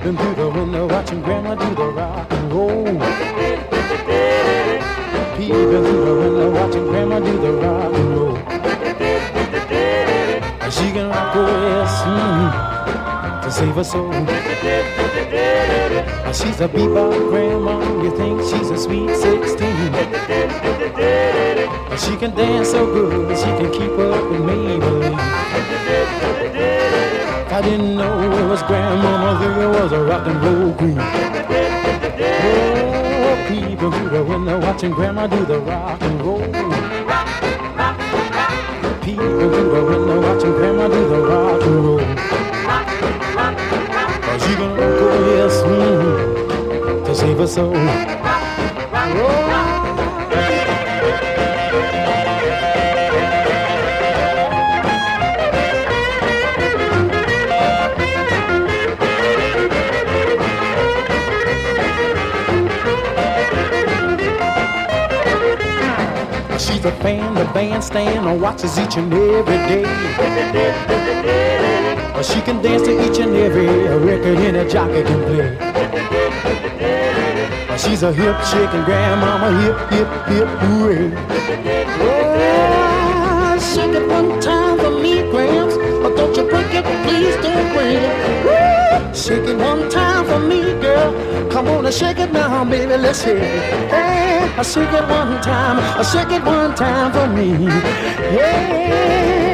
Peeping through the window, watching Grandma do the rock and roll. Peeping through the window, watching Grandma do the rock and roll. She can rock away to save her soul. She's a bebop grandma, you think she's a sweet 16. She can dance so good, she can keep up with Maybelline. If I didn't know it was grandmama, there was a rock and roll queen. Oh, people through the window watching grandma do the rock and roll. People through the window watching grandma do the rock and roll. She gonna go here soon to save her soul. She's a fan, the bandstand, and watches each and every day. She can dance to each and every record in a jockey can play. She's a hip chick and grandmama, hip, hip, hip, hooray. Oh, shake it one time for me, Gramps. Or don't you break it, please don't break it. Woo! Shake it one time for me, girl. Come on and shake it now, baby, let's hear it. Hey, shake it one time for me. Yeah.